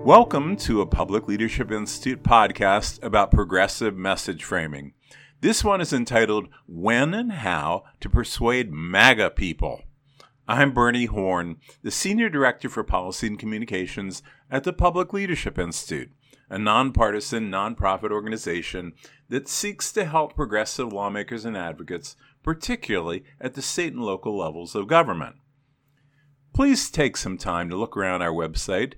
Welcome to a Public Leadership Institute podcast about progressive message framing. This one is entitled, When and How to Persuade MAGA People. I'm Bernie Horn, the Senior Director for Policy and Communications at the Public Leadership Institute, a nonpartisan, nonprofit organization that seeks to help progressive lawmakers and advocates, particularly at the state and local levels of government. Please take some time to look around our website,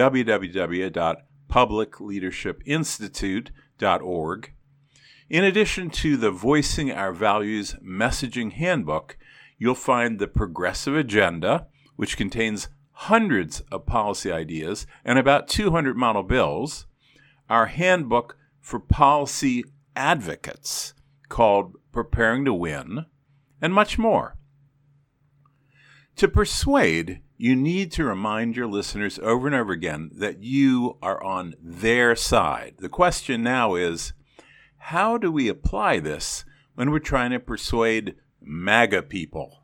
www.publicleadershipinstitute.org. In addition to the Voicing Our Values Messaging Handbook, you'll find the Progressive Agenda, which contains hundreds of policy ideas and about 200 model bills, our handbook for policy advocates called Preparing to Win, and much more. To persuade, you need to remind your listeners over and over again that you are on their side. The question now is, how do we apply this when we're trying to persuade MAGA people?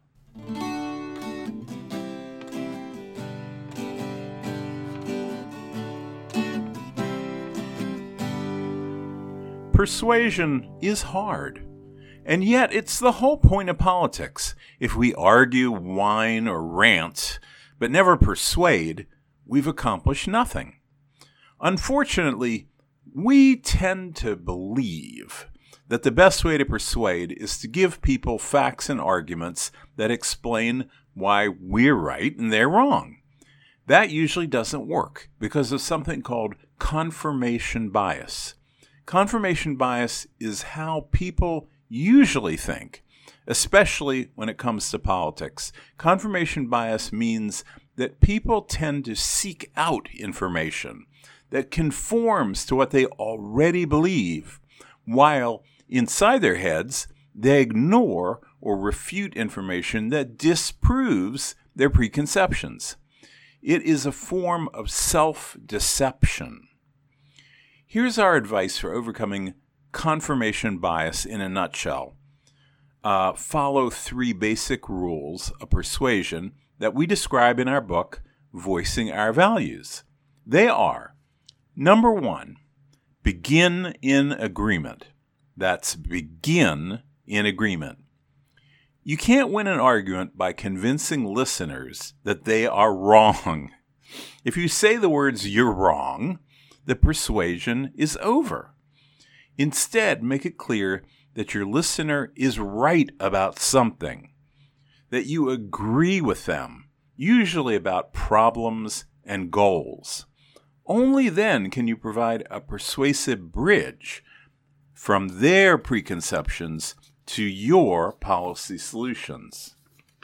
Persuasion is hard. And yet, it's the whole point of politics. If we argue, whine, or rant, but never persuade, we've accomplished nothing. Unfortunately, we tend to believe that the best way to persuade is to give people facts and arguments that explain why we're right and they're wrong. That usually doesn't work because of something called confirmation bias. Confirmation bias is how people usually think, especially when it comes to politics. Confirmation bias means that people tend to seek out information that conforms to what they already believe, while inside their heads, they ignore or refute information that disproves their preconceptions. It is a form of self-deception. Here's our advice for overcoming confirmation bias in a nutshell. Follow 3 basic rules of persuasion that we describe in our book, Voicing Our Values. They are, number 1, begin in agreement. That's begin in agreement. You can't win an argument by convincing listeners that they are wrong. If you say the words, "you're wrong," the persuasion is over. Instead, make it clear that your listener is right about something, that you agree with them, usually about problems and goals. Only then can you provide a persuasive bridge from their preconceptions to your policy solutions.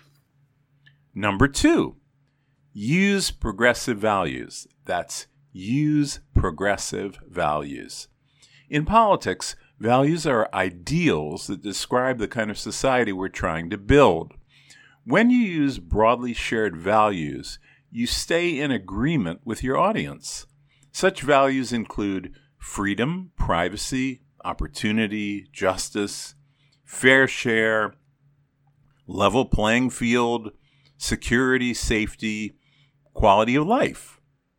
Number 2, use progressive values. That's use progressive values. In politics, values are ideals that describe the kind of society we're trying to build. When you use broadly shared values, you stay in agreement with your audience. Such values include freedom, privacy, opportunity, justice, fair share, level playing field, security, safety, quality of life.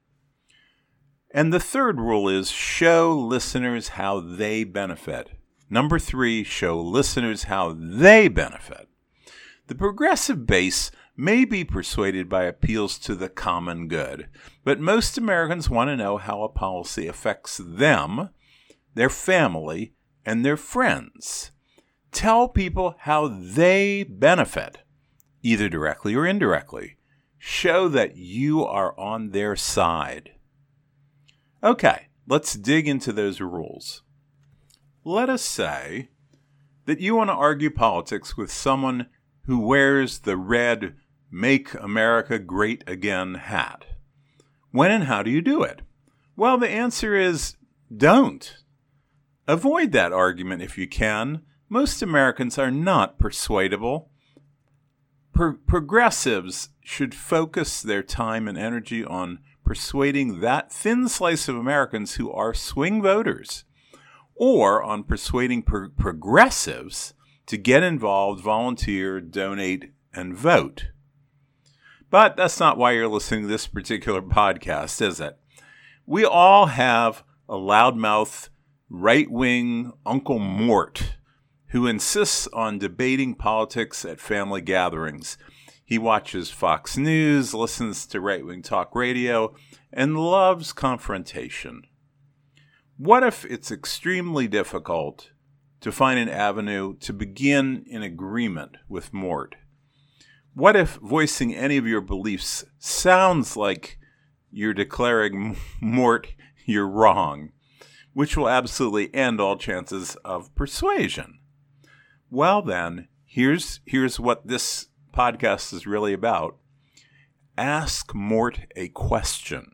And the third rule is show listeners how they benefit. Number 3, show listeners how they benefit. The progressive base may be persuaded by appeals to the common good, but most Americans want to know how a policy affects them, their family, and their friends. Tell people how they benefit, either directly or indirectly. Show that you are on their side. Okay, let's dig into those rules. Let us say that you want to argue politics with someone who wears the red "Make America Great Again" hat. When and how do you do it? Well, the answer is don't. Avoid that argument if you can. Most Americans are not persuadable. Progressives should focus their time and energy on persuading that thin slice of Americans who are swing voters, or on persuading progressives to get involved, volunteer, donate, and vote. But that's not why you're listening to this particular podcast, is it? We all have a loudmouth, right-wing Uncle Mort who insists on debating politics at family gatherings. He watches Fox News, listens to right-wing talk radio, and loves confrontation. What if it's extremely difficult to find an avenue to begin in agreement with Mort? What if voicing any of your beliefs sounds like you're declaring, Mort, you're wrong, which will absolutely end all chances of persuasion? Well then, here's what this podcast is really about. Ask Mort a question.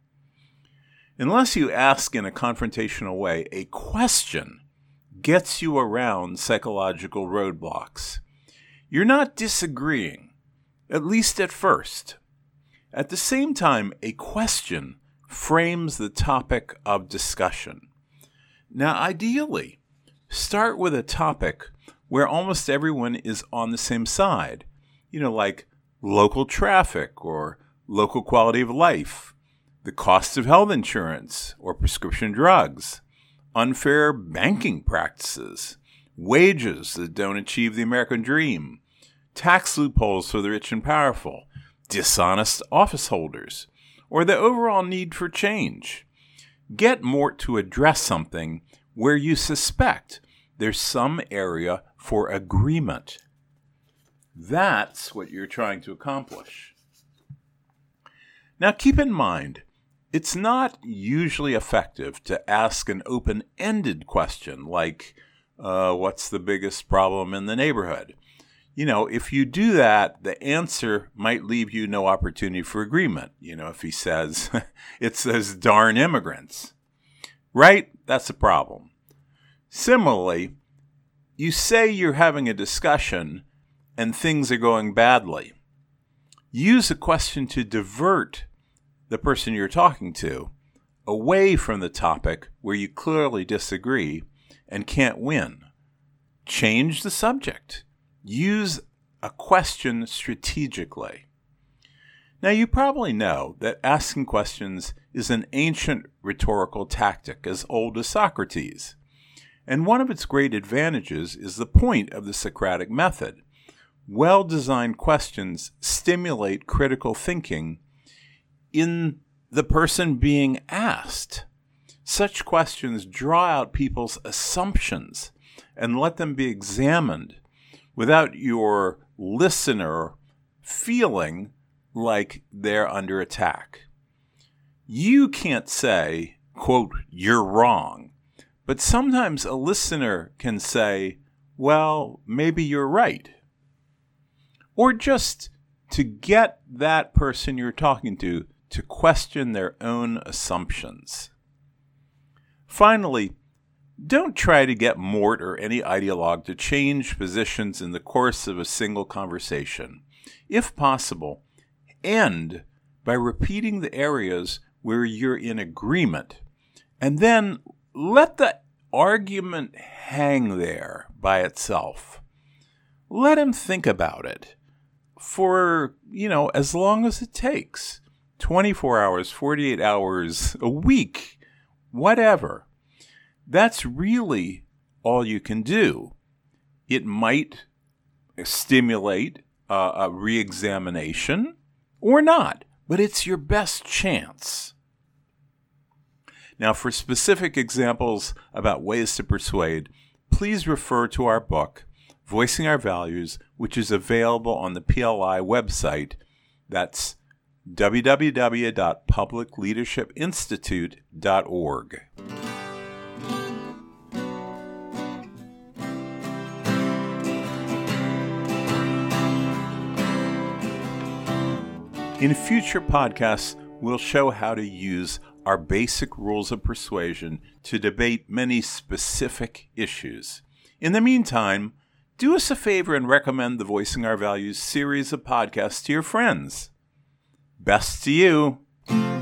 Unless you ask in a confrontational way, a question gets you around psychological roadblocks. You're not disagreeing, at least at first. At the same time, a question frames the topic of discussion. Now, ideally, start with a topic where almost everyone is on the same side, like local traffic or local quality of life, the cost of health insurance or prescription drugs, unfair banking practices, wages that don't achieve the American dream, tax loopholes for the rich and powerful, dishonest office holders, or the overall need for change. Get Mort to address something where you suspect there's some area for agreement. That's what you're trying to accomplish. Now keep in mind, it's not usually effective to ask an open-ended question like, what's the biggest problem in the neighborhood? If you do that, the answer might leave you no opportunity for agreement. If he says, it's those darn immigrants, right? That's a problem. Similarly, you say you're having a discussion and things are going badly. Use a question to divert the person you're talking to away from the topic where you clearly disagree and can't win. Change the subject. Use a question strategically. Now, you probably know that asking questions is an ancient rhetorical tactic as old as Socrates. And one of its great advantages is the point of the Socratic method. Well-designed questions stimulate critical thinking in the person being asked. Such questions draw out people's assumptions and let them be examined without your listener feeling like they're under attack. You can't say, quote, you're wrong. But sometimes a listener can say, well, maybe you're right. Or just to get that person you're talking to question their own assumptions. Finally, don't try to get Mort or any ideologue to change positions in the course of a single conversation. If possible, end by repeating the areas where you're in agreement, and then let the argument hang there by itself. Let him think about it for, as long as it takes. 24 hours, 48 hours, a week, whatever. That's really all you can do. It might stimulate a re-examination or not, but it's your best chance. Now, for specific examples about ways to persuade, please refer to our book, Voicing Our Values, which is available on the PLI website. That's www.publicleadershipinstitute.org. In future podcasts, we'll show how to use our basic rules of persuasion to debate many specific issues. In the meantime, do us a favor and recommend the Voicing Our Values series of podcasts to your friends. Best to you.